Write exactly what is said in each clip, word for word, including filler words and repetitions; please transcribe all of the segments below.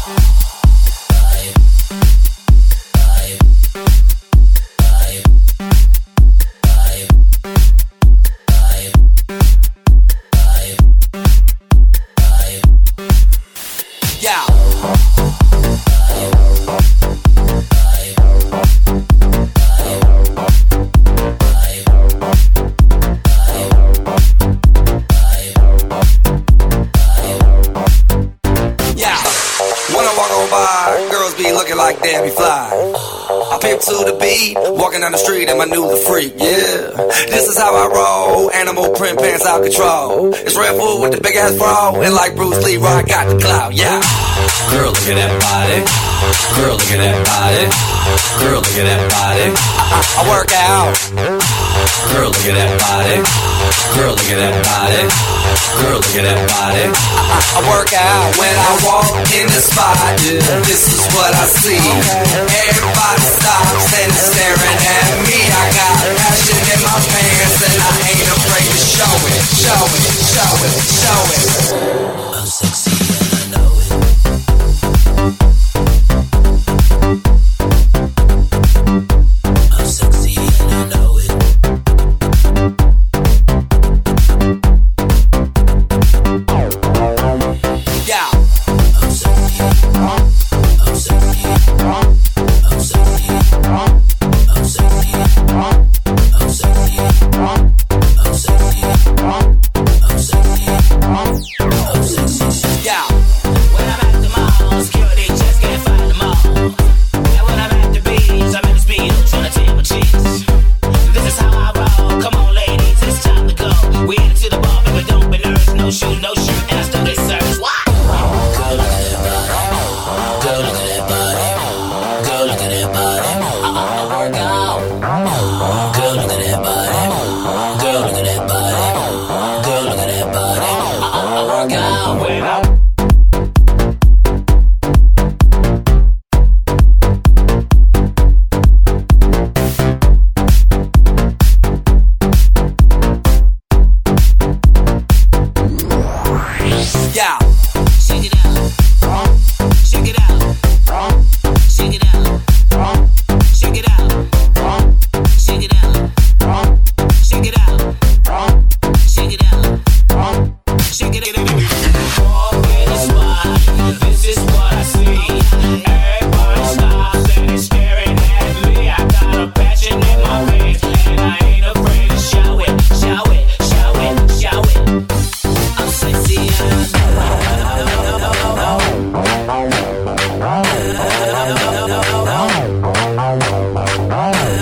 Walking down the street and I knew the freak, yeah. This is how I roll, animal print pants out control. It's Red Bull with the big ass bra, and like Bruce Lee, I got the clout, yeah. Girl, look at that body. Girl, look at that body. Girl, look at that body. I, I, I work out. Girl, look at that body. Girl, look at that body. Girl, look at that body. I, I, I work out when I walk in the spot. Yeah. This is what I see. Everybody stops and is staring at me. I got passion in my pants and I ain't afraid to show it, show it, show it, show it. I'm sexy and I know it. I'm sexy and I know it. Yeah. I'm sexy. I'm sexy. I'm sexy. I'm sexy. I'm sexy. I'm sexy. I'm sexy. I'm sexy. Yeah. When I'm at the mall, security just can't find them all. And when I'm at the beach, I'm in the speed trying to tame my cheeks. This is how I roll. Come on, ladies, it's time to go. We headed to the bar, but don't be nervous. No shoes, no shirt, and I still get service. Why? Girl, look at that body. Girl, look at that body. Girl, look at that body. I work out. Girl, look at that body. Girl, look at that body. Girl, look at that body. I work out. When I yeah. Shake it out. Shake it out. Shake it out. Shake it out. Shake it out. Shake it out. Shake it out. Shake it out. Walk in the spot. This is what I see. Everybody stops and is staring at me. I got a passion in my face and I ain't afraid to show it. Show it. Show it. Show it. I'm sexy and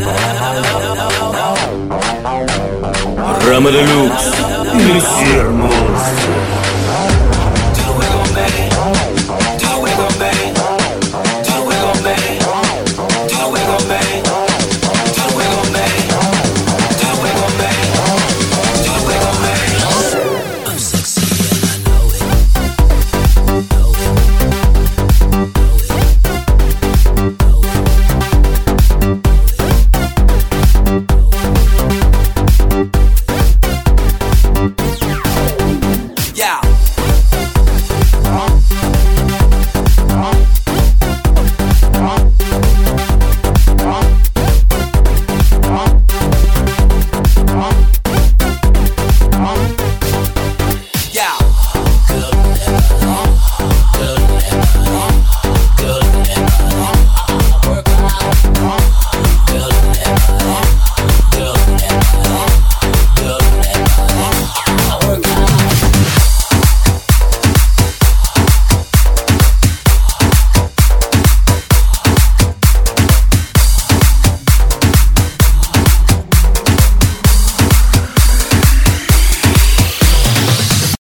Rama Deluxe, Monsieur Mo.